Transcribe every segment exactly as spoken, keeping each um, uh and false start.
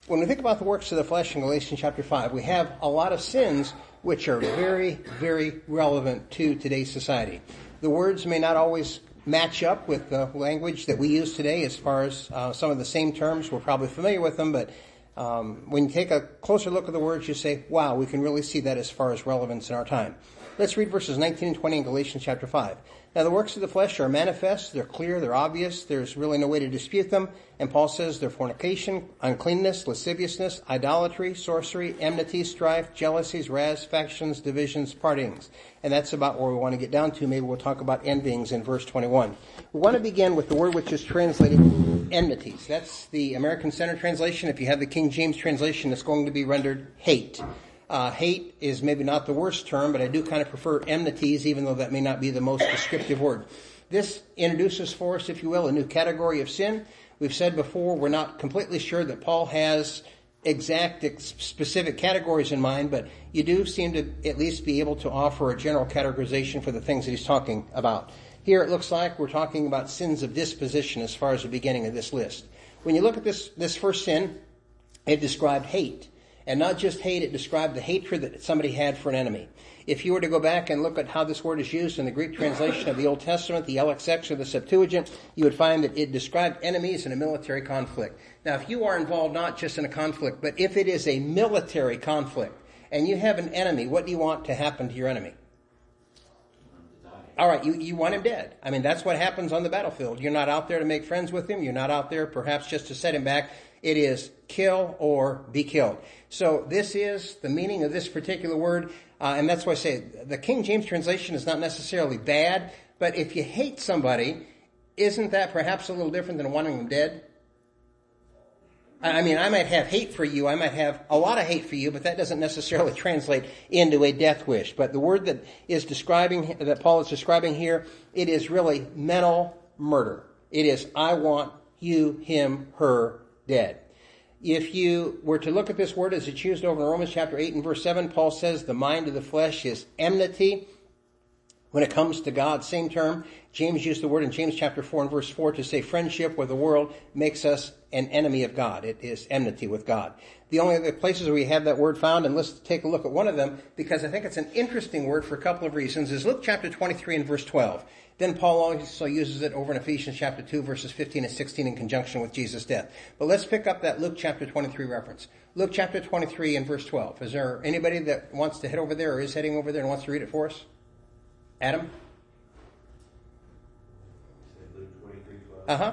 when we think about the works of the flesh in Galatians chapter five, we have a lot of sins which are very, very relevant to today's society. The words may not always match up with the language that we use today as far as uh, some of the same terms. We're probably familiar with them, but um, when you take a closer look at the words, you say, wow, we can really see that as far as relevance in our time. Let's read verses nineteen and twenty in Galatians chapter five. Now, the works of the flesh are manifest, they're clear, they're obvious, there's really no way to dispute them. And Paul says they're fornication, uncleanness, lasciviousness, idolatry, sorcery, enmity, strife, jealousies, wraths, factions, divisions, partings. And that's about where we want to get down to. Maybe we'll talk about envyings in verse twenty-one. We want to begin with the word which is translated enmities. That's the American Standard Translation. If you have the King James translation, it's going to be rendered hate. Uh, hate is maybe not the worst term, but I do kind of prefer enmities, even though that may not be the most descriptive word. This introduces for us, if you will, a new category of sin. We've said before, we're not completely sure that Paul has exact, ex- specific categories in mind, but you do seem to at least be able to offer a general categorization for the things that he's talking about. Here it looks like we're talking about sins of disposition as far as the beginning of this list. When you look at this, this first sin, it described hate. And not just hate, it described the hatred that somebody had for an enemy. If you were to go back and look at how this word is used in the Greek translation of the Old Testament, the L X X or the Septuagint, you would find that it described enemies in a military conflict. Now, if you are involved not just in a conflict, but if it is a military conflict, and you have an enemy, what do you want to happen to your enemy? All right, you, you want him dead. I mean, that's what happens on the battlefield. You're not out there to make friends with him. You're not out there perhaps just to set him back. It is kill or be killed. So this is the meaning of this particular word, uh, and that's why I say the King James translation is not necessarily bad, but if you hate somebody, isn't that perhaps a little different than wanting them dead? I mean, I might have hate for you, I might have a lot of hate for you, but that doesn't necessarily translate into a death wish. But the word that is describing, that Paul is describing here, it is really mental murder. It is, I want you, him, her, dead. If you were to look at this word as it's used over in Romans chapter eight and verse seven, Paul says the mind of the flesh is enmity. When it comes to God, same term. James used the word in James chapter four and verse four to say friendship with the world makes us an enemy of God. It is enmity with God. The only other places where we have that word found, and let's take a look at one of them, because I think it's an interesting word for a couple of reasons, is Luke chapter twenty-three and verse twelve. Then Paul also uses it over in Ephesians chapter two, verses fifteen and sixteen in conjunction with Jesus' death. But let's pick up that Luke chapter twenty-three reference. Luke chapter twenty-three and verse twelve. Is there anybody that wants to head over there or is heading over there and wants to read it for us? Adam? Luke twenty-three twelve. Uh-huh.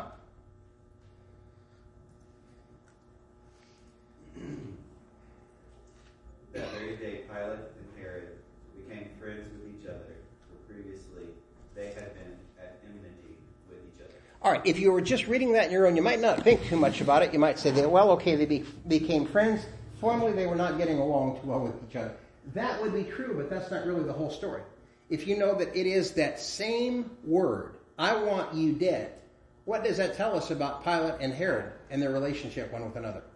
That very day, Pilate and Herod became friends with each other, for previously they had been at enmity with each other. All right, if you were just reading that on your own, you might not think too much about it. You might say that, well, okay, they be, became friends. Formerly, they were not getting along too well with each other. That would be true, but that's not really the whole story. If you know that it is that same word, I want you dead, what does that tell us about Pilate and Herod and their relationship one with another?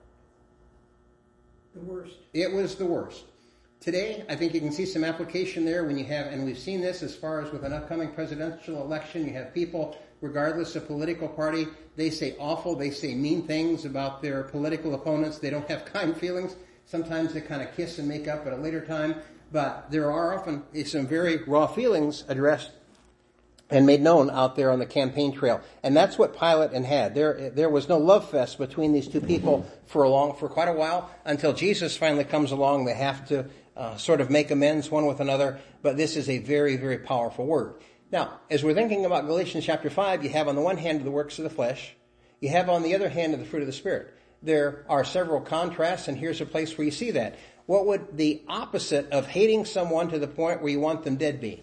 The worst. It was the worst. Today, I think you can see some application there when you have, and we've seen this as far as with an upcoming presidential election, you have people, regardless of political party, they say awful, they say mean things about their political opponents. They don't have kind feelings. Sometimes they kind of kiss and make up at a later time. But there are often some very raw feelings addressed and made known out there on the campaign trail. And that's what Pilate and had. There there was no love fest between these two people for a long, for quite a while, until Jesus finally comes along. They have to uh, sort of make amends one with another. But this is a very, very powerful word. Now, as we're thinking about Galatians chapter five, you have on the one hand the works of the flesh. You have on the other hand the fruit of the Spirit. There are several contrasts, and here's a place where you see that. What would the opposite of hating someone to the point where you want them dead be?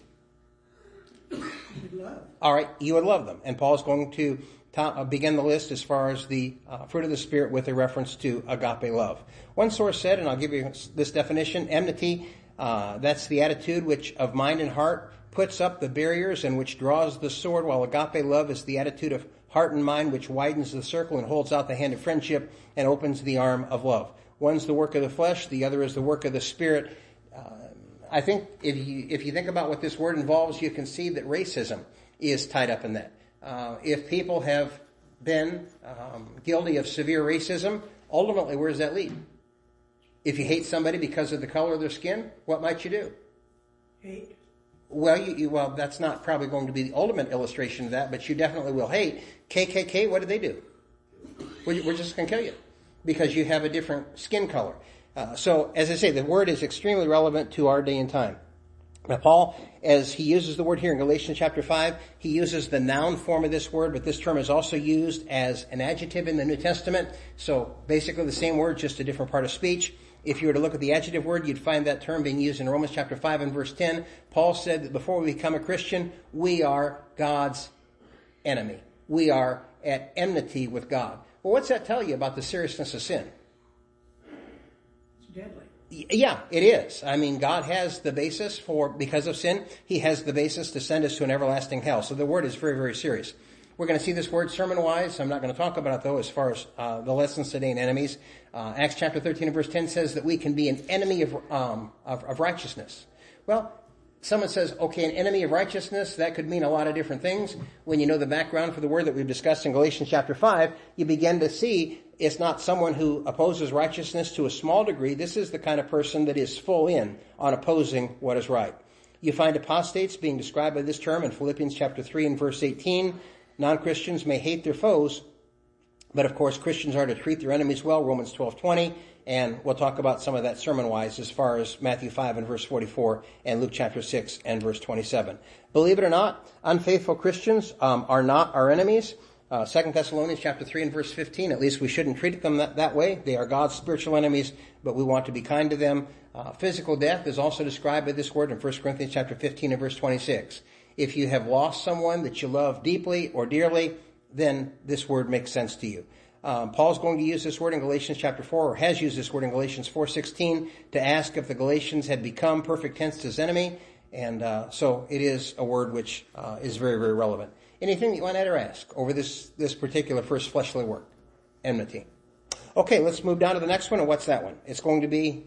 Love. All right, you would love them. And Paul's going to ta- begin the list as far as the uh, fruit of the Spirit with a reference to agape love. One source said, and I'll give you this definition, enmity, uh, that's the attitude which of mind and heart puts up the barriers and which draws the sword, while agape love is the attitude of heart and mind which widens the circle and holds out the hand of friendship and opens the arm of love. One's the work of the flesh, the other is the work of the Spirit. Uh, I think if you if you think about what this word involves, you can see that racism is tied up in that. Uh, if people have been um, guilty of severe racism, Ultimately, where does that lead? If you hate somebody because of the color of their skin, what might you do? Hate. Well, you, you, well, that's not probably going to be the ultimate illustration of that, but you definitely will hate. K K K, what did they do? We're, we're just going to kill you because you have a different skin color. Uh, so, as I say, the word is extremely relevant to our day and time. Now, Paul, as he uses the word here in Galatians chapter five, he uses the noun form of this word, but this term is also used as an adjective in the New Testament. So, basically the same word, just a different part of speech. If you were to look at the adjective word, you'd find that term being used in Romans chapter five and verse ten. Paul said that before we become a Christian, we are God's enemy. We are at enmity with God. Well, what's that tell you about the seriousness of sin? It's deadly. Yeah, it is. I mean, God has the basis for, because of sin, he has the basis to send us to an everlasting hell. So the word is very, very serious. We're going to see this word sermon-wise. I'm not going to talk about it, though, as far as uh, the lessons today in enemies. Uh, Acts chapter thirteen and verse ten says that we can be an enemy of, um, of, of righteousness. Well, someone says, okay, an enemy of righteousness, that could mean a lot of different things. When you know the background for the word that we've discussed in Galatians chapter five, you begin to see it's not someone who opposes righteousness to a small degree. This is the kind of person that is full in on opposing what is right. You find apostates being described by this term in Philippians chapter three and verse eighteen. Non-Christians may hate their foes, but of course Christians are to treat their enemies well, Romans twelve twenty, and we'll talk about some of that sermon-wise as far as Matthew five and verse forty-four and Luke chapter six and verse twenty-seven. Believe it or not, unfaithful Christians um, are not our enemies. Uh, Second Thessalonians chapter three and verse fifteen, at least we shouldn't treat them that, that way. They are God's spiritual enemies, but we want to be kind to them. Uh, physical death is also described by this word in First Corinthians chapter fifteen and verse twenty-six. If you have lost someone that you love deeply or dearly, then this word makes sense to you. Um, Paul's going to use this word in Galatians chapter four, or has used this word in Galatians four sixteen, to ask if the Galatians had become perfect tense his enemy. And uh, so it is a word which uh, is very, very relevant. Anything that you want to add or ask over this, this particular first fleshly word? Enmity. Okay, let's move down to the next one. And what's that one? It's going to be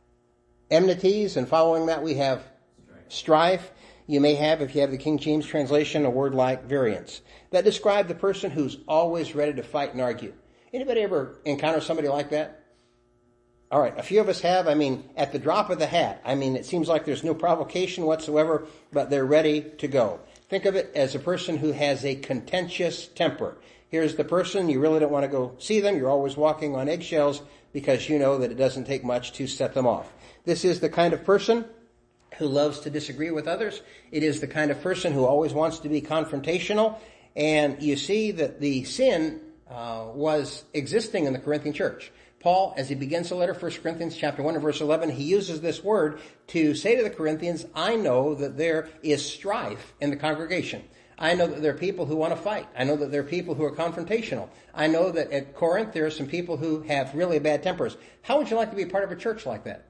enmities, and following that we have strife. You may have, if you have the King James translation, a word like variance. That describes the person who's always ready to fight and argue. Anybody ever encounter somebody like that? All right, a few of us have. I mean, at the drop of the hat. I mean, it seems like there's no provocation whatsoever, but they're ready to go. Think of it as a person who has a contentious temper. Here's the person, you really don't want to go see them. You're always walking on eggshells because you know that it doesn't take much to set them off. This is the kind of person who loves to disagree with others. It is the kind of person who always wants to be confrontational. And you see that the sin uh, was existing in the Corinthian church. Paul, as he begins the letter, First Corinthians chapter one and verse eleven, he uses this word to say to the Corinthians, I know that there is strife in the congregation. I know that there are people who want to fight. I know that there are people who are confrontational. I know that at Corinth there are some people who have really bad tempers. How would you like to be a part of a church like that?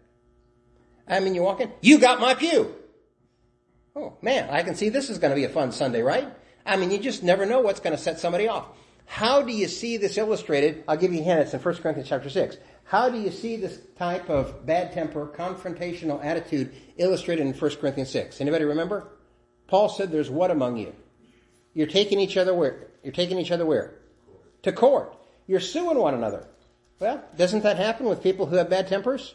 I mean, you walk in, you got my pew. Oh, man, I can see this is going to be a fun Sunday, right? I mean, you just never know what's going to set somebody off. How do you see this illustrated? I'll give you a hint. It's in First Corinthians chapter six. How do you see this type of bad temper, confrontational attitude illustrated in First Corinthians six? Anybody remember? Paul said there's what among you? You're taking each other where? You're taking each other where? To court. You're suing one another. Well, doesn't that happen with people who have bad tempers?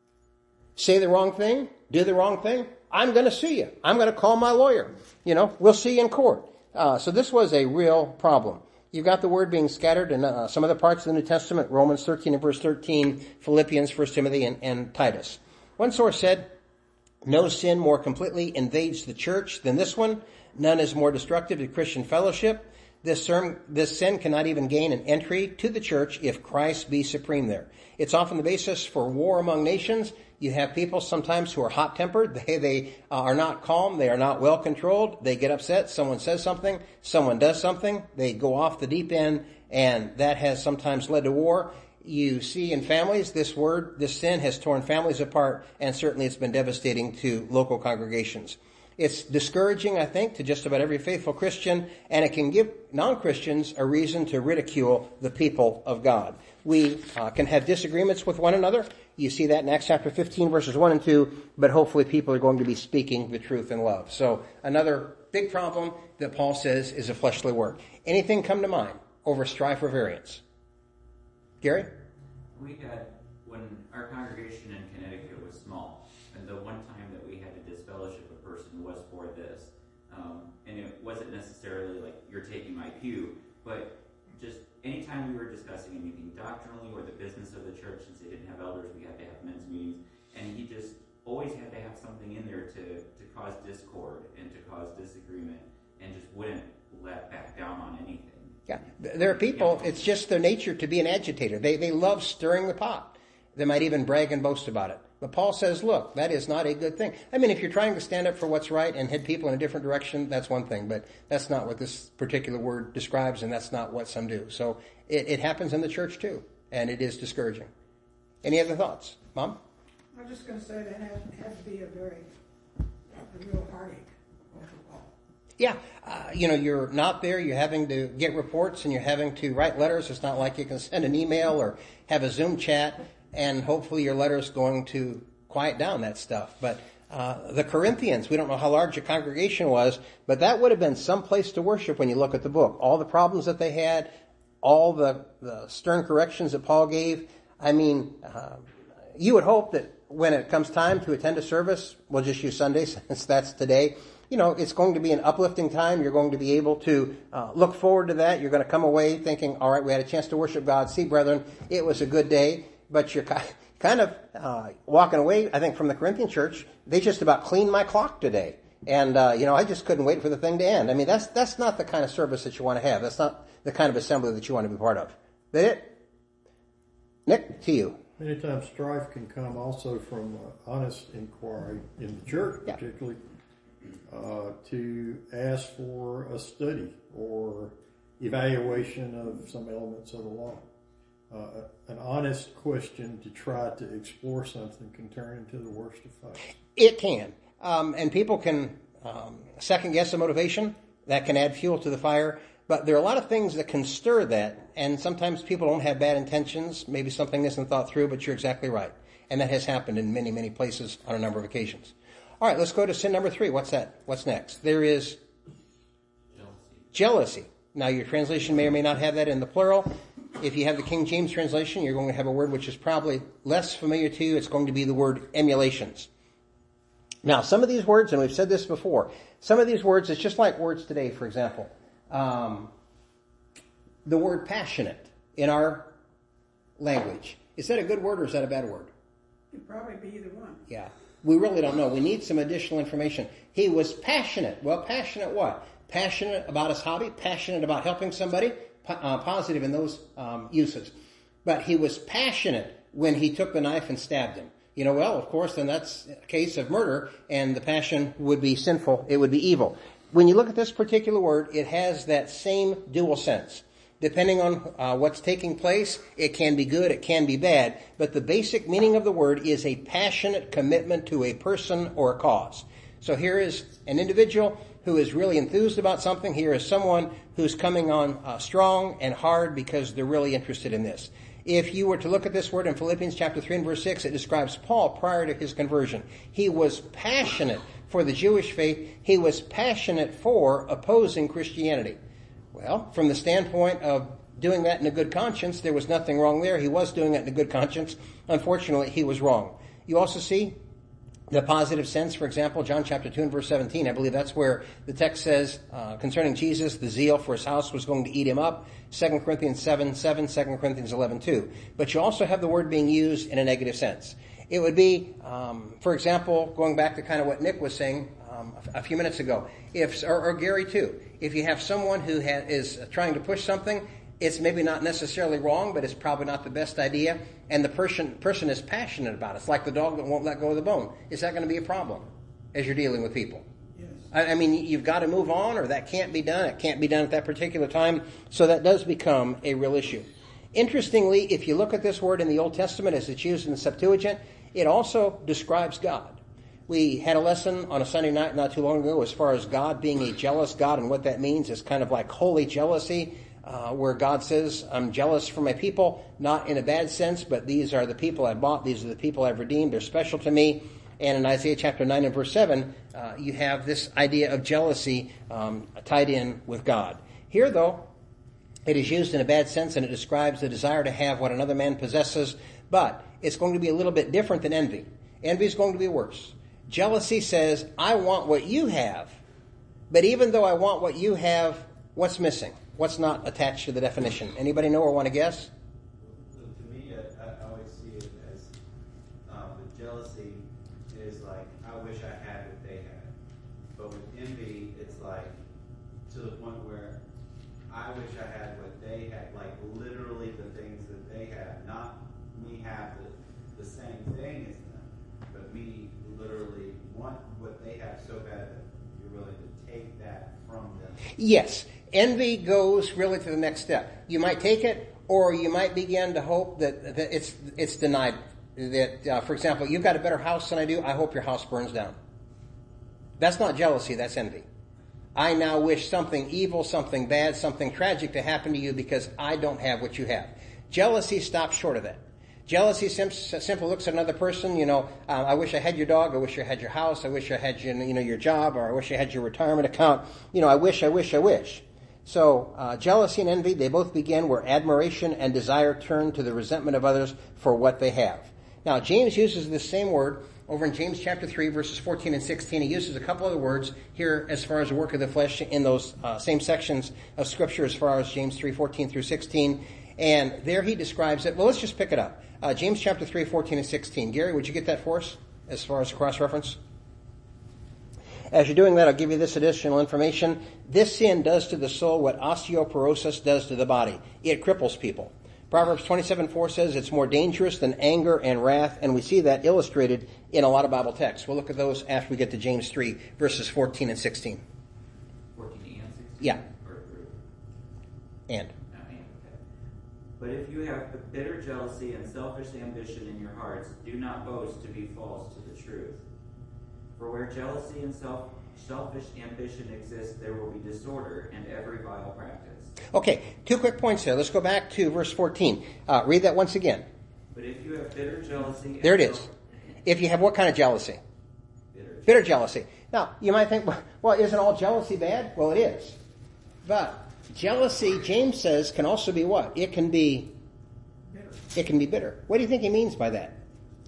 Say the wrong thing, do the wrong thing. I'm going to sue you. I'm going to call my lawyer. You know, we'll see you in court. Uh, so this was a real problem. You've got the word being scattered in uh, some other parts of the New Testament, Romans thirteen and verse thirteen, Philippians, First Timothy, and, and Titus. One source said, no sin more completely invades the church than this one. None is more destructive to Christian fellowship. This, term, this sin cannot even gain an entry to the church if Christ be supreme there. It's often the basis for war among nations. You have people sometimes who are hot-tempered. They, they uh, are not calm. They are not well-controlled. They get upset. Someone says something. Someone does something. They go off the deep end, and that has sometimes led to war. You see in families, this word, this sin has torn families apart, and certainly it's been devastating to local congregations. It's discouraging, I think, to just about every faithful Christian, and it can give non-Christians a reason to ridicule the people of God. We uh, can have disagreements with one another. You see that in Acts chapter fifteen, verses one and two, but hopefully people are going to be speaking the truth in love. So another big problem that Paul says is a fleshly work. Anything come to mind over strife or variance? Gary? We had, when our congregation in Connecticut was small, and the one time that we had to disfellowship a person was for this. Um, and it wasn't necessarily like, you're taking my pew, but just anytime we were discussing anything doctrinally or the business of the church, since they didn't have elders, we had to have men's meetings, and he just always had to have something in there to, to cause discord and to cause disagreement, and just wouldn't let back down on anything. Yeah, there are people, it's just their nature to be an agitator. They they love stirring the pot. They might even brag and boast about it. But Paul says, look, that is not a good thing. I mean, if you're trying to stand up for what's right and head people in a different direction, that's one thing. But that's not what this particular word describes, and that's not what some do. So it, it happens in the church too, and it is discouraging. Any other thoughts? Mom? I was just going to say that has, has to be a very, a real heartache overall. Yeah, uh, you know, you're not there, you're having to get reports and you're having to write letters. It's not like you can send an email or have a Zoom chat, and hopefully your letter is going to quiet down that stuff. But uh, the Corinthians, we don't know how large the congregation was, but that would have been some place to worship when you look at the book. All the problems that they had, all the, the stern corrections that Paul gave. I mean, uh, you would hope that when it comes time to attend a service, we'll just use Sundays since that's today, you know, it's going to be an uplifting time. You're going to be able to uh, look forward to that. You're going to come away thinking, all right, we had a chance to worship God. See, brethren, it was a good day. But you're kind of uh, walking away, I think, from the Corinthian church. They just about cleaned my clock today. And, uh, you know, I just couldn't wait for the thing to end. I mean, that's that's not the kind of service that you want to have. That's not the kind of assembly that you want to be part of. Is that it? Nick, to you. Many times strife can come also from uh, honest inquiry in the church, Yeah. particularly, uh, to ask for a study or evaluation of some elements of the law. Uh, an honest question to try to explore something can turn into the worst of fights. It can. Um, and people can um, second guess the motivation. That can add fuel to the fire. But there are a lot of things that can stir that. And sometimes people don't have bad intentions. Maybe something isn't thought through, but you're exactly right. And that has happened in many, many places on a number of occasions. All right, let's go to sin number three. What's that? What's next? There is jealousy. Jealousy. Now, your translation may or may not have that in the plural. If you have the King James translation, you're going to have a word which is probably less familiar to you. It's going to be the word emulations. Now, some of these words, and we've said this before, some of these words, it's just like words today, for example. Um, the word passionate in our language. Is that a good word or is that a bad word? It'd probably be either one. Yeah. We really don't know. We need some additional information. He was passionate. Well, passionate what? Passionate about his hobby, passionate about helping somebody, uh, positive in those um, uses. But he was passionate when he took the knife and stabbed him. You know, well, of course, then that's a case of murder, and the passion would be sinful. It would be evil. When you look at this particular word, it has that same dual sense. Depending on uh, what's taking place, it can be good, it can be bad. But the basic meaning of the word is a passionate commitment to a person or a cause. So here is an individual who is really enthused about something. Here is someone who's coming on uh, strong and hard because they're really interested in this. If you were to look at this word in Philippians chapter three and verse six, it describes Paul prior to his conversion. He was passionate for the Jewish faith. He was passionate for opposing Christianity. Well, from the standpoint of doing that in a good conscience, there was nothing wrong there. He was doing it in a good conscience. Unfortunately, he was wrong. You also see the positive sense, for example, John chapter two and verse seventeen. I believe that's where the text says uh, concerning Jesus, the zeal for his house was going to eat him up. Second Corinthians seven seven, Second Corinthians eleven two. But you also have the word being used in a negative sense. It would be, um, for example, going back to kind of what Nick was saying um, a few minutes ago, if or, or Gary too. If you have someone who ha- is trying to push something, it's maybe not necessarily wrong, but it's probably not the best idea, and the person person is passionate about it. It's like the dog that won't let go of the bone. Is that going to be a problem as you're dealing with people? Yes. I, I mean, you've got to move on, or that can't be done. It can't be done at that particular time, so that does become a real issue. Interestingly, if you look at this word in the Old Testament as it's used in the Septuagint, it also describes God. We had a lesson on a Sunday night not too long ago as far as God being a jealous God, and what that means is kind of like holy jealousy, uh, where God says, I'm jealous for my people, not in a bad sense, but these are the people I bought, these are the people I've redeemed, they're special to me. And in Isaiah chapter nine and verse seven, uh, you have this idea of jealousy um, tied in with God. Here, though, It is used in a bad sense, and it describes the desire to have what another man possesses, but it's going to be a little bit different than envy. Envy is going to be worse. Jealousy says, I want what you have, but even though I want what you have, what's missing? What's not attached to the definition? Anybody know or want to guess? So to me, I, I always see it as um, with jealousy is like, I wish I had what they had. But with envy, it's like to the point where I wish I had what they had, like literally the things that they have, not me have the, the same thing as them, but me literally want what they have so bad that you're willing to take that from them. Yes. Envy goes really to the next step. You might take it, or you might begin to hope that, that it's it's denied. That, uh, for example, you've got a better house than I do, I hope your house burns down. That's not jealousy, that's envy. I now wish something evil, something bad, something tragic to happen to you because I don't have what you have. Jealousy stops short of that. Jealousy sim- simply looks at another person, you know, uh, I wish I had your dog, I wish I had your house, I wish I had your, you know, your job, or I wish I had your retirement account. You know, I wish, I wish, I wish. So uh, jealousy and envy, they both begin where admiration and desire turn to the resentment of others for what they have. Now, James uses this same word over in James chapter three, verses fourteen and sixteen. He uses a couple other words here as far as the work of the flesh in those uh, same sections of Scripture as far as James three, fourteen through sixteen. And there he describes it. Well, let's just pick it up. Uh, James chapter three, fourteen and sixteen. Gary, would you get that for us as far as cross-reference? As you're doing that, I'll give you this additional information. This sin does to the soul what osteoporosis does to the body. It cripples people. Proverbs twenty-seven four says it's more dangerous than anger and wrath, and we see that illustrated in a lot of Bible texts. We'll look at those after we get to James three, verses fourteen and sixteen. fourteen and sixteen? Yeah. Or through? And. No, and, okay. But if you have bitter jealousy and selfish ambition in your hearts, do not boast to be false to the truth. For where jealousy and self, selfish ambition exist, there will be disorder and every vile practice. Okay, two quick points there. Let's go back to verse fourteen. Uh, read that once again. But if you have bitter jealousy... And there it is. self- If you have what kind of jealousy? Bitter. Bitter jealousy. Now, you might think, well, isn't all jealousy bad? Well, it is. But jealousy, James says, can also be what? It can be, Bitter. it can be bitter. What do you think he means by that?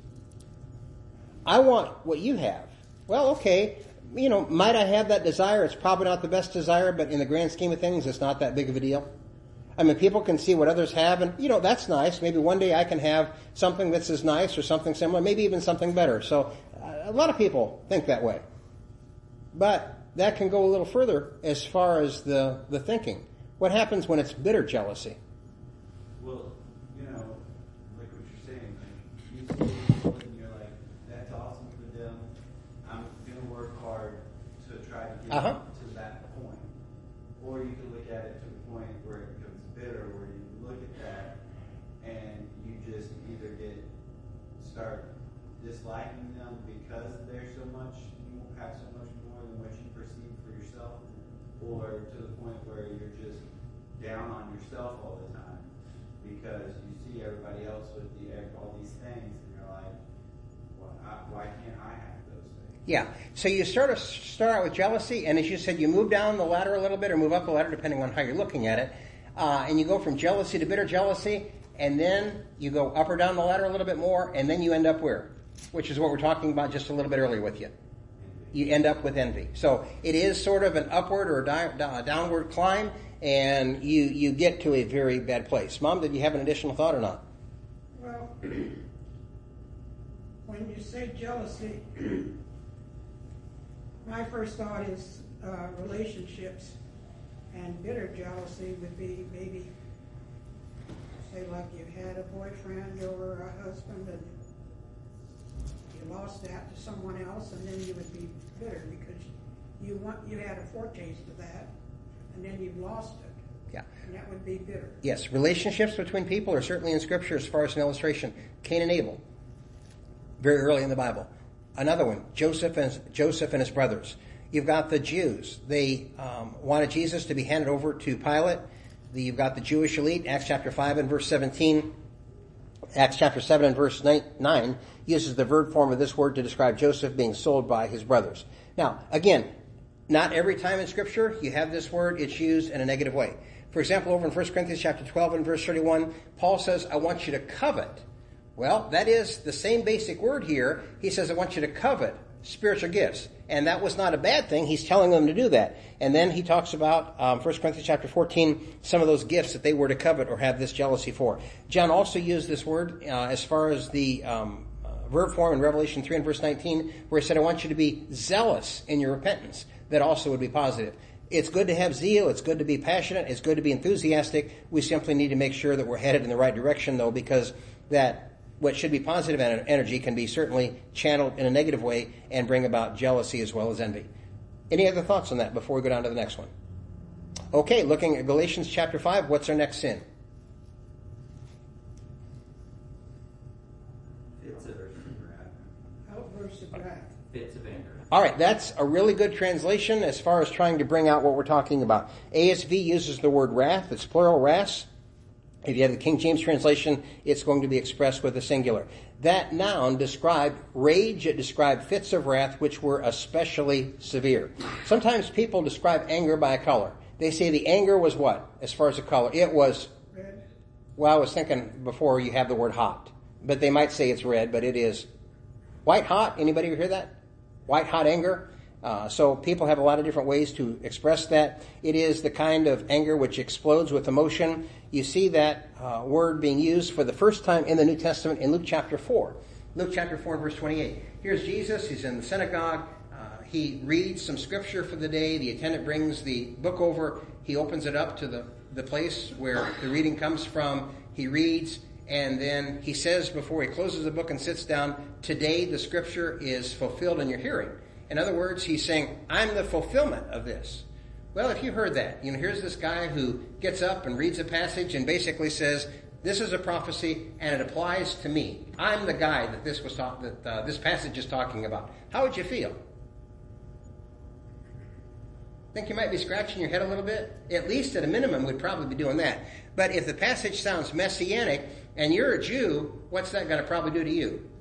I want what you have. Well, okay, you know, might I have that desire? It's probably not the best desire, but in the grand scheme of things, it's not that big of a deal. I mean, people can see what others have, and, you know, that's nice. Maybe one day I can have something that's as nice or something similar, maybe even something better. So uh, a lot of people think that way. But that can go a little further as far as the, the thinking. What happens when it's bitter jealousy? Well, you know, like what you're saying, like, you see people and you're like, that's awesome for them. I'm going to work hard to try to get Uh-huh. to that point. Or you can look at it to the point where it becomes bitter, where you look at that and you just either get, start disliking them because they're so much, you have so much more than what you perceive for yourself, or to the point where you're just down on yourself all the time because you see everybody else with the, all these things and you're like, well, I, why can't I have those things? Yeah. So you sort of start out with jealousy, and as you said, you move down the ladder a little bit or move up the ladder depending on how you're looking at it. Uh, and you go from jealousy to bitter jealousy, and then you go up or down the ladder a little bit more, and then you end up where? Which is what we're talking about just a little bit earlier with you. You end up with envy. So it is sort of an upward or a di- di- downward climb, and you, you get to a very bad place. Mom, did you have an additional thought or not? Well, when you say jealousy, my first thought is uh, relationships, and bitter jealousy would be maybe, say, like you had a boyfriend or a husband and you lost that to someone else, and then you would be bitter because you want you had a foretaste of that, and then you lost it. Yeah. And that would be bitter. Yes, relationships between people are certainly in Scripture as far as an illustration. Cain and Abel, very early in the Bible. Another one, Joseph and Joseph and his brothers. You've got the Jews. They um, wanted Jesus to be handed over to Pilate. The, you've got the Jewish elite, Acts chapter five and verse seventeen. Acts chapter seven and verse nine uses the verb form of this word to describe Joseph being sold by his brothers. Now, again, not every time in Scripture you have this word, it's used in a negative way. For example, over in First Corinthians chapter twelve and verse thirty-one, Paul says, I want you to covet. Well, that is the same basic word here. He says, I want you to covet spiritual gifts. And that was not a bad thing. He's telling them to do that. And then he talks about, um, First Corinthians chapter fourteen, some of those gifts that they were to covet or have this jealousy for. John also used this word uh, as far as the um, uh, verb form in Revelation three and verse nineteen, where he said, I want you to be zealous in your repentance. That also would be positive. It's good to have zeal. It's good to be passionate. It's good to be enthusiastic. We simply need to make sure that we're headed in the right direction, though, because that what should be positive energy can be certainly channeled in a negative way and bring about jealousy as well as envy. Any other thoughts on that before we go down to the next one? Okay, looking at Galatians chapter five, what's our next sin? Fits of wrath. Outbursts of wrath. Fits of anger. All right, that's a really good translation as far as trying to bring out what we're talking about. A S V uses the word wrath. It's plural, wrath. If you have the King James translation, it's going to be expressed with a singular. That noun described rage. It described fits of wrath, which were especially severe. Sometimes people describe anger by a color. They say the anger was what, as far as the color? It was, Red. well, I was thinking before you have the word hot. But they might say it's red, but it is white hot. Anybody ever hear that? White hot anger? Uh, so people have a lot of different ways to express that. It is the kind of anger which explodes with emotion. You see that uh, word being used for the first time in the New Testament in Luke chapter four. Luke chapter four and verse twenty-eight. Here's Jesus. He's in the synagogue. Uh, he reads some scripture for the day. The attendant brings the book over. He opens it up to the, the place where the reading comes from. He reads, and then he says before he closes the book and sits down, today the scripture is fulfilled in your hearing. In other words, he's saying, I'm the fulfillment of this. Well, if you heard that, you know, here's this guy who gets up and reads a passage and basically says, this is a prophecy and it applies to me. I'm the guy that this was talk, that uh, this passage is talking about. How would you feel? Think you might be scratching your head a little bit? At least at a minimum, we'd probably be doing that. But if the passage sounds messianic and you're a Jew, what's that going to probably do to you?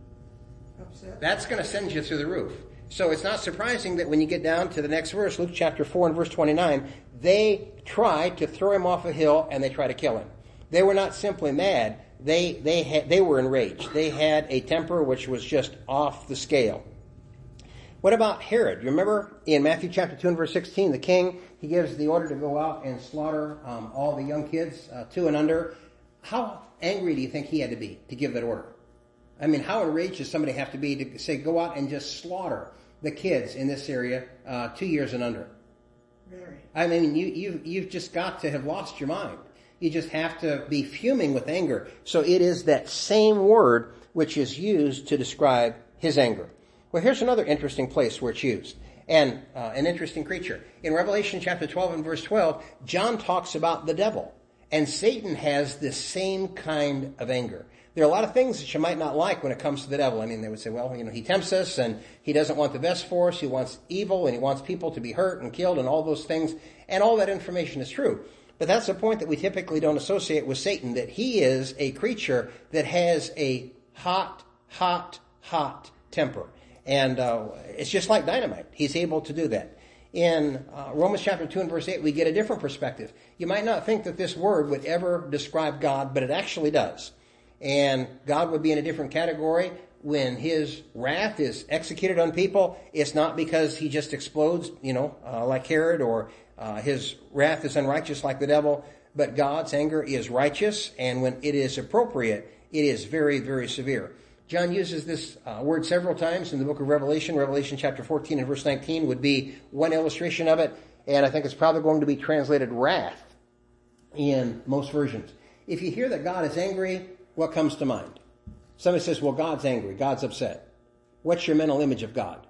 Upset. That's going to send you through the roof. So it's not surprising that when you get down to the next verse, Luke chapter four and verse twenty-nine, they try to throw him off a hill and they try to kill him. They were not simply mad. They they had, they were enraged. They had a temper which was just off the scale. What about Herod? You remember in Matthew chapter two and verse sixteen, the king, he gives the order to go out and slaughter um, all the young kids, uh, two and under. How angry do you think he had to be to give that order? I mean, how enraged does somebody have to be to say, go out and just slaughter the kids in this area, uh, two years and under? Very. I mean, you, you, you've just got to have lost your mind. You just have to be fuming with anger. So it is that same word which is used to describe his anger. Well, here's another interesting place where it's used, and uh, an interesting creature. In Revelation chapter twelve and verse twelve, John talks about the devil, and Satan has this same kind of anger. There are a lot of things that you might not like when it comes to the devil. I mean, they would say, well, you know, he tempts us and he doesn't want the best for us. He wants evil and he wants people to be hurt and killed and all those things. And all that information is true. But that's the point that we typically don't associate with Satan, that he is a creature that has a hot, hot, hot temper. And uh, it's just like dynamite. He's able to do that. In uh, Romans chapter two and verse eight, we get a different perspective. You might not think that this word would ever describe God, but it actually does. And God would be in a different category when his wrath is executed on people. It's not because he just explodes, you know, uh, like Herod, or uh, his wrath is unrighteous like the devil. But God's anger is righteous, and when it is appropriate, it is very, very severe. John uses this uh, word several times in the book of Revelation. Revelation chapter fourteen and verse nineteen would be one illustration of it. And I think it's probably going to be translated wrath in most versions. If you hear that God is angry, what comes to mind? Somebody says, well, God's angry, God's upset. What's your mental image of God?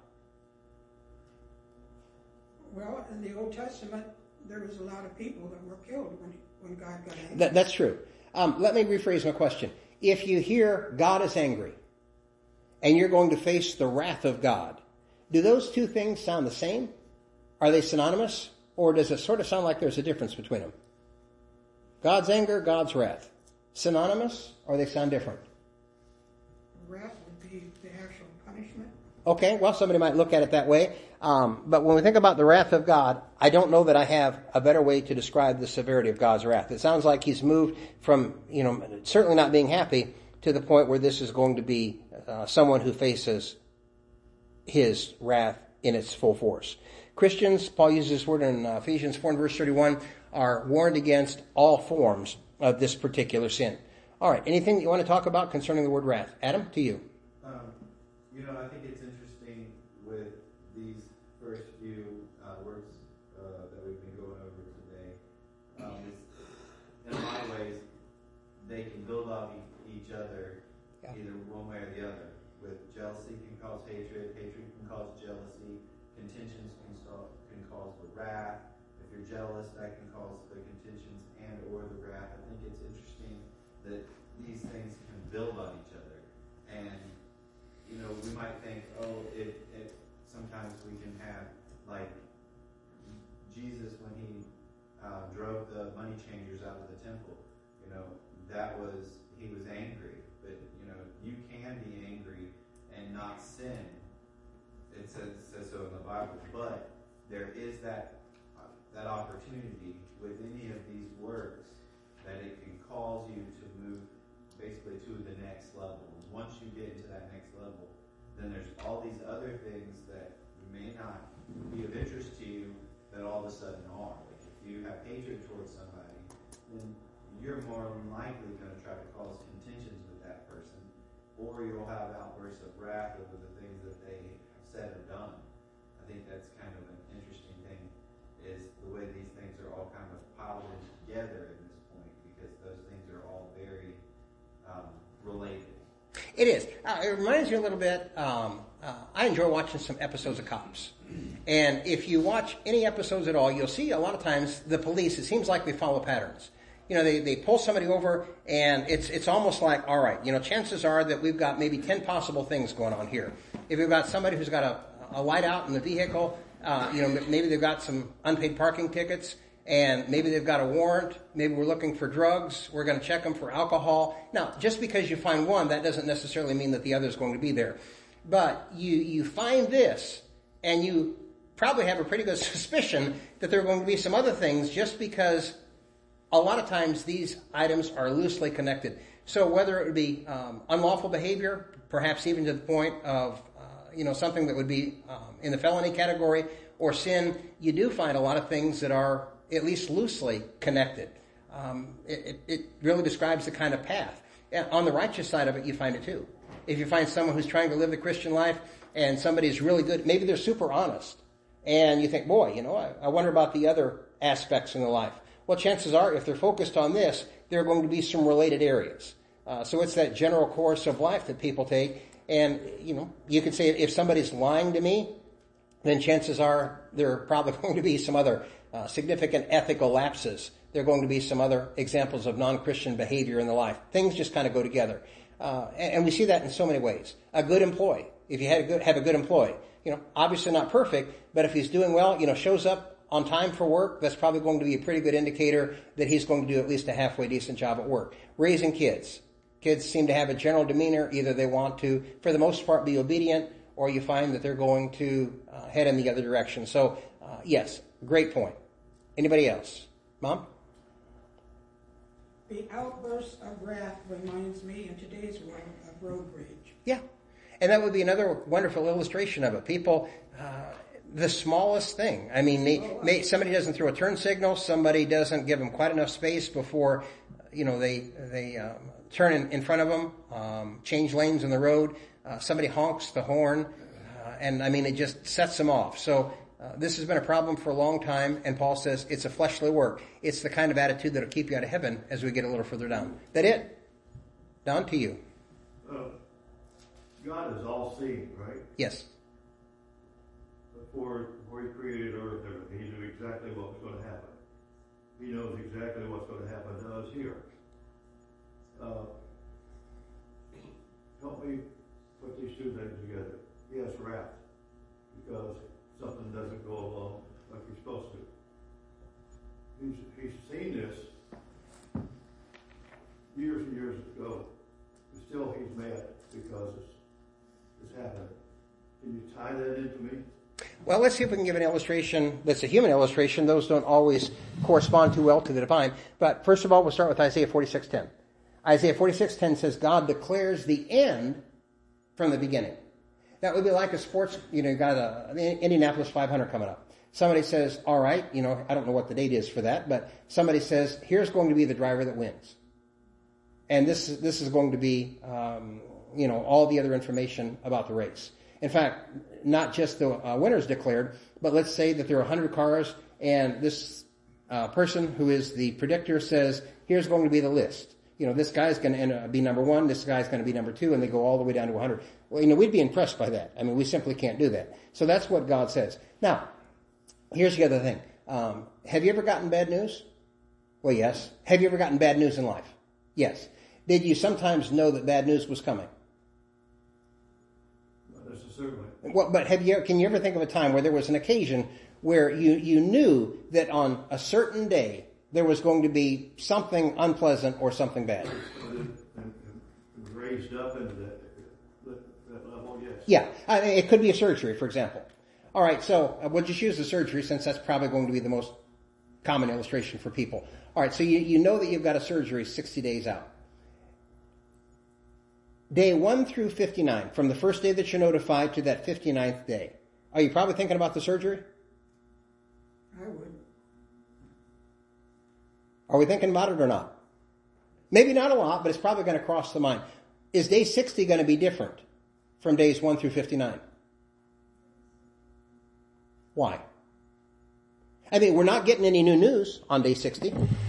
Well, in the Old Testament, there was a lot of people that were killed when, when God got angry. That, that's true. Um, let me rephrase my question. If you hear God is angry and you're going to face the wrath of God, do those two things sound the same? Are they synonymous? Or does it sort of sound like there's a difference between them? God's anger, God's wrath. Synonymous, or they sound different? Wrath would be the actual punishment. Okay, well, somebody might look at it that way. Um, but when we think about the wrath of God, I don't know that I have a better way to describe the severity of God's wrath. It sounds like he's moved from, you know, certainly not being happy to the point where this is going to be uh, someone who faces his wrath in its full force. Christians, Paul uses this word in uh, Ephesians four and verse thirty-one, are warned against all forms of this particular sin. All right, anything that you want to talk about concerning the word wrath? Adam, to you. Um, you know, I think it's interesting with these first few uh, words uh, that we've been going over today. Um, is, in a lot of ways, they can build off e- each other, yeah. either one way or the other. With jealousy can cause hatred, hatred can cause jealousy, contentions can, so, can cause the wrath. If you're jealous, that can cause the contentions and or the wrath. I think it's interesting that these things can build on each other. And, you know, we might think, oh, it, it sometimes we can have, like, Jesus when he uh, drove the money changers out of the temple, you know, that was, he was angry. But, you know, you can be angry and not sin. It says, says so in the Bible. But there is that uh, that opportunity with any of these works that it can cause you to move basically to the next level. Once you get into that next level, then there's all these other things that may not be of interest to you that all of a sudden are. Like if you have hatred towards somebody, then you're more than likely going to try to cause contentions with that person, or you'll have outbursts of wrath over the things that they have said or done. I think that's kind of an interesting thing, is the way these things are all kind of piled in together at this point, because those things are all very um, related. It is. Uh, it reminds me a little bit, um, uh, I enjoy watching some episodes of Cops. And if you watch any episodes at all, you'll see a lot of times the police, it seems like they follow patterns. You know, they, they pull somebody over, and it's it's almost like, all right, you know, chances are that we've got maybe ten possible things going on here. If we've got somebody who's got a, a light out in the vehicle, uh, you know, maybe they've got some unpaid parking tickets, and maybe they've got a warrant, maybe we're looking for drugs, we're going to check them for alcohol. Now, just because you find one, that doesn't necessarily mean that the other is going to be there. But you, you find this, and you probably have a pretty good suspicion that there are going to be some other things, just because a lot of times these items are loosely connected. So whether it would be um, unlawful behavior, perhaps even to the point of, uh, you know, something that would be um, in the felony category, or sin, you do find a lot of things that are at least loosely connected. Um, it, it really describes the kind of path. And on the righteous side of it, you find it too. If you find someone who's trying to live the Christian life, and somebody's really good, maybe they're super honest, and you think, boy, you know, I, I wonder about the other aspects in the life. Well, chances are, if they're focused on this, there are going to be some related areas. Uh, so it's that general course of life that people take. And, you know, you could say if somebody's lying to me, then chances are there are probably going to be some other uh, significant ethical lapses. There are going to be some other examples of non-Christian behavior in the life. Things just kind of go together. Uh, and, and we see that in so many ways. A good employee. If you had a good, have a good employee, you know, obviously not perfect, but if he's doing well, you know, shows up on time for work, that's probably going to be a pretty good indicator that he's going to do at least a halfway decent job at work. Raising kids. Kids seem to have a general demeanor. Either they want to, for the most part, be obedient, or you find that they're going to uh, head in the other direction. So, uh, yes, great point. Anybody else? Mom? The outburst of wrath reminds me in today's world of road rage. Yeah. And that would be another wonderful illustration of it. People, uh, the smallest thing. I mean, they, may, somebody doesn't throw a turn signal. Somebody doesn't give them quite enough space before, you know, they they um, turn in, in front of them, um, change lanes in the road. Uh, somebody honks the horn, uh, and I mean, it just sets them off. So uh, this has been a problem for a long time, and Paul says it's a fleshly work. It's the kind of attitude that'll keep you out of heaven as we get a little further down. That it? Down to you. Uh, God is all-seeing, right? Yes. Before, before he created earth and everything, he knew exactly what was going to happen. He knows exactly what's going to happen to us here. Uh, help me put these two things together. Yes, wrath, because something doesn't go along like you're supposed to. He's, he's seen this years and years ago, but still he's mad because it's, it's happening Can you tie that into me? Well, let's see if we can give an illustration that's a human illustration. Those don't always correspond too well to the divine. But first of all, we'll start with Isaiah forty-six ten. Isaiah forty-six ten says, God declares the end from the beginning. That would be like a sports, you know, you got a, the Indianapolis five hundred coming up. Somebody says, all right, you know, I don't know what the date is for that, but somebody says, here's going to be the driver that wins. And this, this is going to be, um, you know, all the other information about the race. In fact, not just the uh, winners declared, but let's say that there are one hundred cars, and this uh, person who is the predictor says, here's going to be the list. You know, this guy's going to be number one, this guy's going to be number two, and they go all the way down to one hundred. Well, you know, we'd be impressed by that. I mean, we simply can't do that. So that's what God says. Now, here's the other thing. Um, have you ever gotten bad news? Well, yes. Have you ever gotten bad news in life? Yes. Did you sometimes know that bad news was coming? Not necessarily. Well, but have you? Can you ever think of a time where there was an occasion where you, you knew that on a certain day there was going to be something unpleasant or something bad? And, and, and raised up into that, that, that level, yes. Yeah. I mean, it could be a surgery, for example. All right, so uh, we'll just use the surgery since that's probably going to be the most common illustration for people. All right, so you, you know that you've got a surgery sixty days out. Day one through fifty-nine, from the first day that you're notified to that fifty-ninth day. Are you probably thinking about the surgery? I would. Are we thinking about it or not? Maybe not a lot, but it's probably going to cross the mind. Is day sixty going to be different from days one through fifty-nine? Why? I mean, we're not getting any new news on day sixty.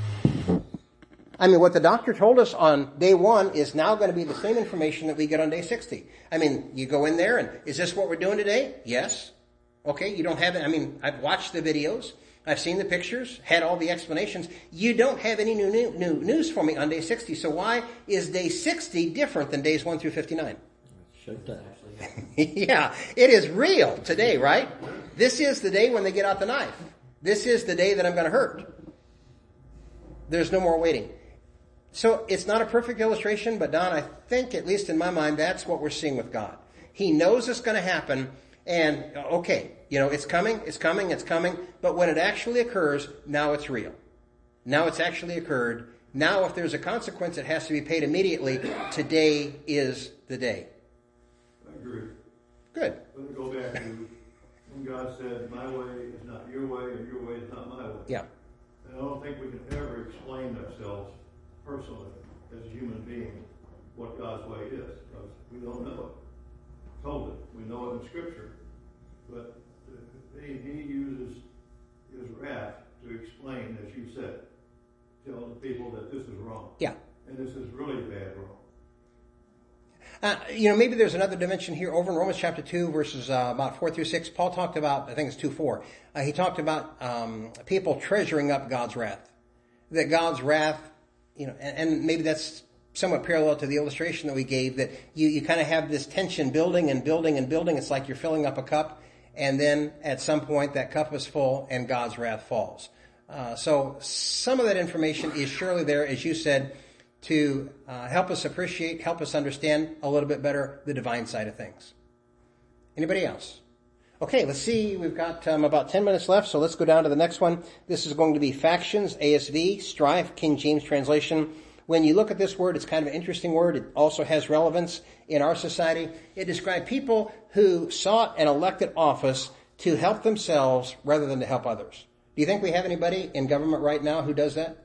I mean, what the doctor told us on day one is now going to be the same information that we get on day sixty. I mean, you go in there and, is this what we're doing today? Yes. Okay, you don't have it. I mean, I've watched the videos. I've seen the pictures, had all the explanations. You don't have any new, new, new news for me on day sixty. So why is day sixty different than days one through fifty-nine? Shut that. Yeah, it is real today, right? This is the day when they get out the knife. This is the day that I'm going to hurt. There's no more waiting. So it's not a perfect illustration, but Don, I think, at least in my mind, that's what we're seeing with God. He knows it's going to happen, and okay, you know, it's coming, it's coming, it's coming, but when it actually occurs, now it's real. Now it's actually occurred. Now if there's a consequence, it has to be paid immediately. Today is the day. I agree. Good. Let me go back to when God said, my way is not your way, and your way is not my way. Yeah. And I don't think we can ever explain ourselves personally as a human being what God's way is, because we don't know it. Told it. We know it in Scripture. But he, he uses his wrath to explain, as you said, tell the people that this is wrong. Yeah. And this is really bad wrong. Uh, you know, maybe there's another dimension here over in Romans chapter two, verses uh, about four through six. Paul talked about, I think it's two four. Uh, he talked about um, people treasuring up God's wrath. That God's wrath, you know, and, and maybe that's somewhat parallel to the illustration that we gave, that you, you kind of have this tension building and building and building. It's like you're filling up a cup, and then at some point that cup is full and God's wrath falls. Uh, so some of that information is surely there, as you said, to uh, help us appreciate, help us understand a little bit better the divine side of things. Anybody else? Okay, let's see. We've got um, about ten minutes left, so let's go down to the next one. This is going to be factions, A S V, strife, King James translation. When you look at this word, it's kind of an interesting word. It also has relevance in our society. It describes people who sought an elected office to help themselves rather than to help others. Do you think we have anybody in government right now who does that?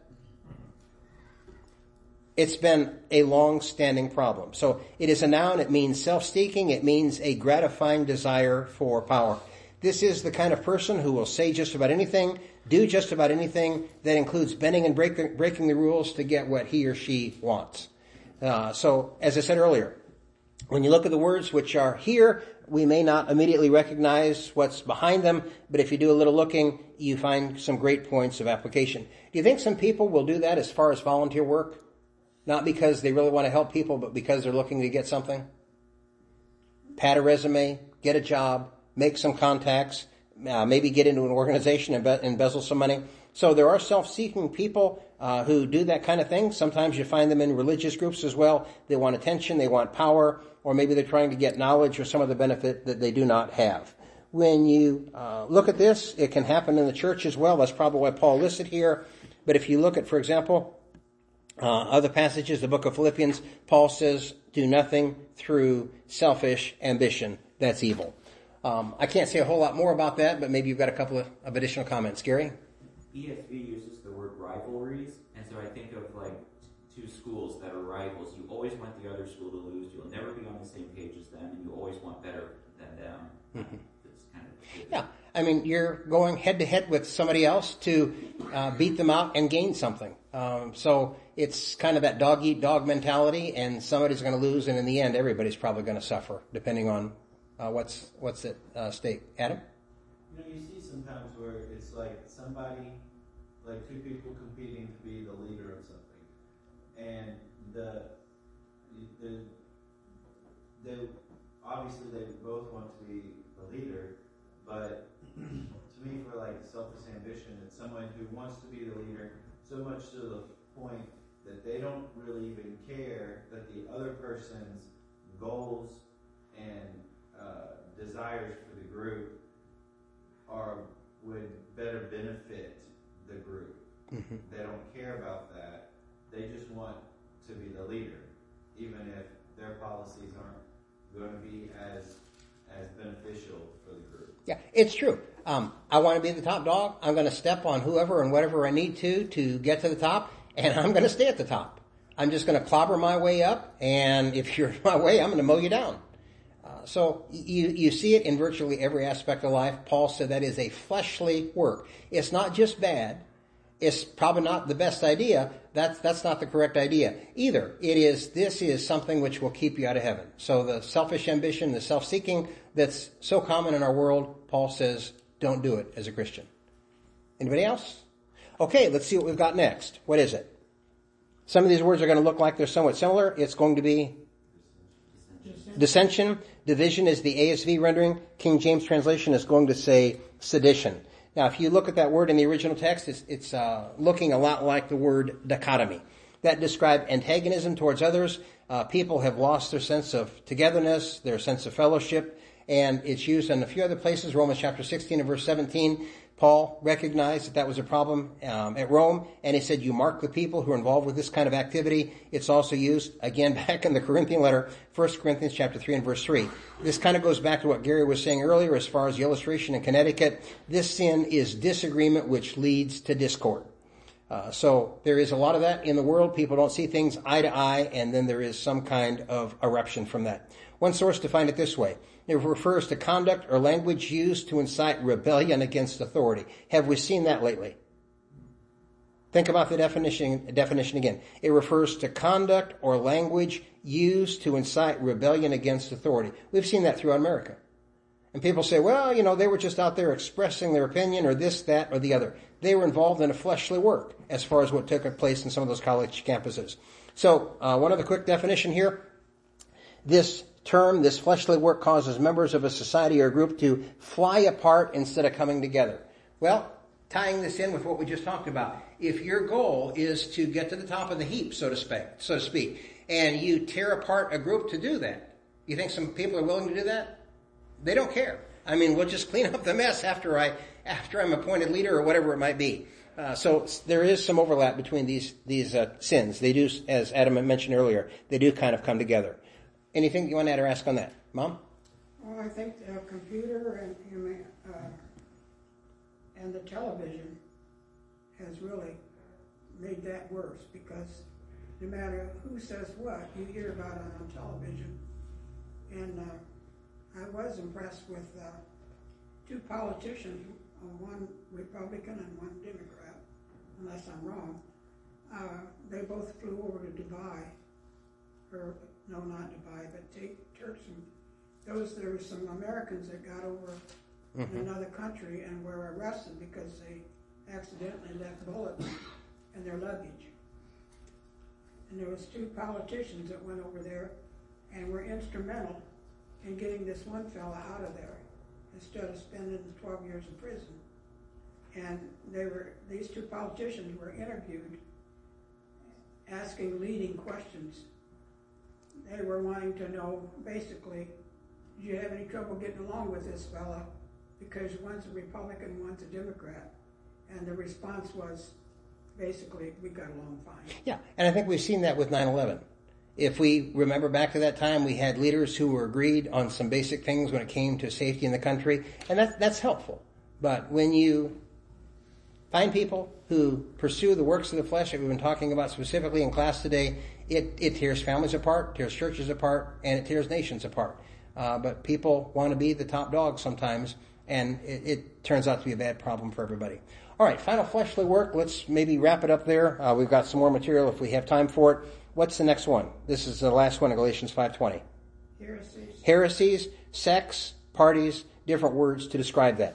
It's been a long-standing problem. So it is a noun. It means self-seeking. It means a gratifying desire for power. This is the kind of person who will say just about anything, do just about anything that includes bending and break, breaking the rules to get what he or she wants. Uh, so, as I said earlier, when you look at the words which are here, we may not immediately recognize what's behind them, but if you do a little looking, you find some great points of application. Do you think some people will do that as far as volunteer work? Not because they really want to help people, but because they're looking to get something? Pad a resume, get a job, make some contacts, uh, maybe get into an organization and embe- embezzle some money. So there are self-seeking people uh, who do that kind of thing. Sometimes you find them in religious groups as well. They want attention, they want power, or maybe they're trying to get knowledge or some other benefit that they do not have. When you uh, look at this, it can happen in the church as well. That's probably why Paul listed here. But if you look at, for example, uh, other passages, the book of Philippians, Paul says, do nothing through selfish ambition. That's evil. Um, I can't say a whole lot more about that, but maybe you've got a couple of, of additional comments. Gary? E S V uses the word rivalries, and so I think of like two schools that are rivals. You always want the other school to lose. You'll never be on the same page as them, and you always want better than them. Mm-hmm. It's kind of yeah. I mean, you're going head to head with somebody else to uh, beat them out and gain something. Um, so it's kind of that dog eat dog mentality, and somebody's going to lose, and in the end, everybody's probably going to suffer, depending on uh, what's what's at uh, stake. Adam? You know, you see sometimes where it's like somebody, like two people competing to be the leader of something, and the the they obviously they both want to be the leader, but to me, for like selfish ambition, it's someone who wants to be the leader so much to the point that they don't really even care that the other person's goals and uh, desires for the group are would better benefit the group. Mm-hmm. They don't care about that. They just want to be the leader, even if their policies aren't going to be as as beneficial for the group. Yeah, it's true. Um, I want to be the top dog. I'm going to step on whoever and whatever I need to to get to the top, and I'm going to stay at the top. I'm just going to clobber my way up, and if you're in my way, I'm going to mow you down. Uh, so you, you see it in virtually every aspect of life. Paul said that is a fleshly work. It's not just bad. It's probably not the best idea. That's, that's not the correct idea either. It is, this is something which will keep you out of heaven. So the selfish ambition, the self-seeking that's so common in our world, Paul says, don't do it as a Christian. Anybody else? Okay, let's see what we've got next. What is it? Some of these words are going to look like they're somewhat similar. It's going to be dissension. Division is the A S V rendering. King James translation is going to say sedition. Now, if you look at that word in the original text, it's, it's uh, looking a lot like the word dichotomy. That described antagonism towards others. Uh, people have lost their sense of togetherness, their sense of fellowship, and it's used in a few other places. Romans chapter sixteen and verse seventeen, Paul recognized that that was a problem um, at Rome, and he said, you mark the people who are involved with this kind of activity. It's also used, again, back in the Corinthian letter, First Corinthians chapter three and verse three. This kind of goes back to what Gary was saying earlier as far as the illustration in Connecticut. This sin is disagreement which leads to discord. Uh, so there is a lot of that in the world. People don't see things eye to eye, and then there is some kind of eruption from that. One source defined it this way. It refers to conduct or language used to incite rebellion against authority. Have we seen that lately? Think about the definition, definition again. It refers to conduct or language used to incite rebellion against authority. We've seen that throughout America. And people say, well, you know, they were just out there expressing their opinion or this, that, or the other. They were involved in a fleshly work as far as what took place in some of those college campuses. So, uh, one other quick definition here. This term, this fleshly work, causes members of a society or group to fly apart instead of coming together. Well, tying this in with what we just talked about, if your goal is to get to the top of the heap, so to speak, so to speak, and you tear apart a group to do that, you think some people are willing to do that? They don't care. I mean, we'll just clean up the mess after I, after I'm appointed leader or whatever it might be. Uh, so there is some overlap between these these uh, sins. They do, as Adam mentioned earlier, they do kind of come together. Anything you want to add or ask on that, Mom? Well, I think the computer and human, uh, and the television has really made that worse, because no matter who says what, you hear about it on television. And uh, I was impressed with uh, two politicians, uh, one Republican and one Democrat, unless I'm wrong. Uh, they both flew over to Dubai, or no, not Dubai, but take Turks and those. There were some Americans that got over mm-hmm. in another country and were arrested because they accidentally left bullets in their luggage. And there was two politicians that went over there and were instrumental in getting this one fella out of there instead of spending twelve years in prison. And they were these two politicians were interviewed asking leading questions. They were wanting to know, basically, do you have any trouble getting along with this fella? Because one's a Republican, one's a Democrat. And the response was, basically, we got along fine. Yeah, and I think we've seen that with nine eleven. If we remember back to that time, we had leaders who were agreed on some basic things when it came to safety in the country, and that, that's helpful. But when you find people who pursue the works of the flesh that we've been talking about specifically in class today, it, it tears families apart, tears churches apart, and it tears nations apart. Uh, but people want to be the top dog sometimes, and it, it turns out to be a bad problem for everybody. All right, final fleshly work. Let's maybe wrap it up there. Uh, we've got some more material if we have time for it. What's the next one? This is the last one in Galatians five twenty. Heresies. Heresies, sects, parties, different words to describe that.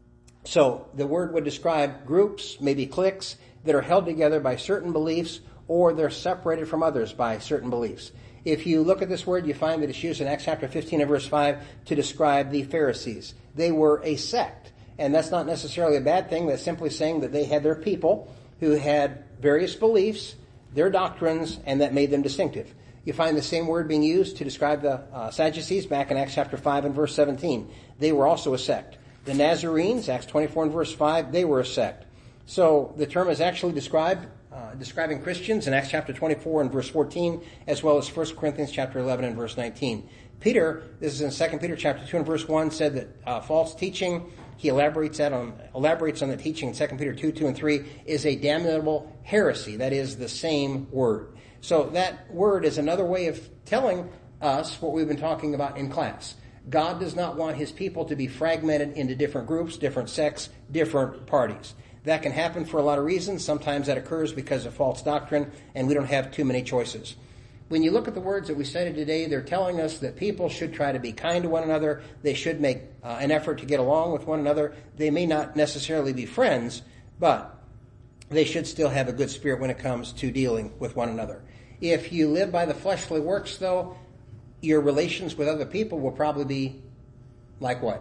So the word would describe groups, maybe cliques, that are held together by certain beliefs, or they're separated from others by certain beliefs. If you look at this word, you find that it's used in Acts chapter fifteen and verse five to describe the Pharisees. They were a sect, and that's not necessarily a bad thing. That's simply saying that they had their people who had various beliefs, their doctrines, and that made them distinctive. You find the same word being used to describe the uh, Sadducees back in Acts chapter five and verse seventeen. They were also a sect. The Nazarenes, Acts twenty-four and verse five, they were a sect. So the term is actually described, uh, describing Christians in Acts chapter twenty-four and verse fourteen, as well as First Corinthians chapter eleven and verse nineteen. Peter, this is in Second Peter chapter two and verse one, said that uh, false teaching, he elaborates that on elaborates on the teaching in Second Peter two, two and three, is a damnable heresy. That is the same word. So that word is another way of telling us what we've been talking about in class. God does not want his people to be fragmented into different groups, different sects, different parties. That can happen for a lot of reasons. Sometimes that occurs because of false doctrine, and we don't have too many choices. When you look at the words that we studied today, they're telling us that people should try to be kind to one another. They should make uh, an effort to get along with one another. They may not necessarily be friends, but they should still have a good spirit when it comes to dealing with one another. If you live by the fleshly works, though, your relations with other people will probably be like what?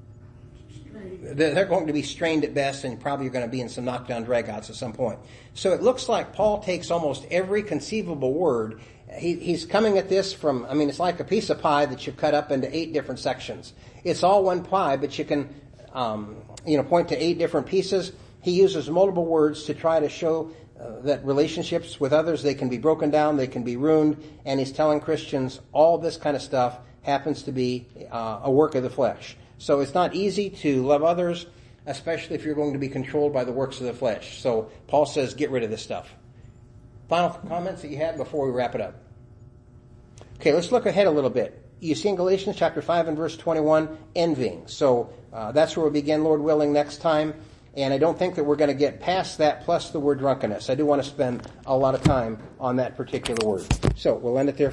They're going to be strained at best, and probably you're going to be in some knockdown dragouts at some point. So it looks like Paul takes almost every conceivable word. He, he's coming at this from, I mean, it's like a piece of pie that you cut up into eight different sections. It's all one pie, but you can, um, you know, point to eight different pieces. He uses multiple words to try to show uh, that relationships with others, they can be broken down, they can be ruined, and he's telling Christians all this kind of stuff happens to be uh, a work of the flesh. So it's not easy to love others, especially if you're going to be controlled by the works of the flesh. So Paul says, get rid of this stuff. Final comments that you had before we wrap it up? Okay, let's look ahead a little bit. You see in Galatians chapter five and verse twenty-one, envying. So uh, that's where we'll begin, Lord willing, next time. And I don't think that we're going to get past that plus the word drunkenness. I do want to spend a lot of time on that particular word. So we'll end it there.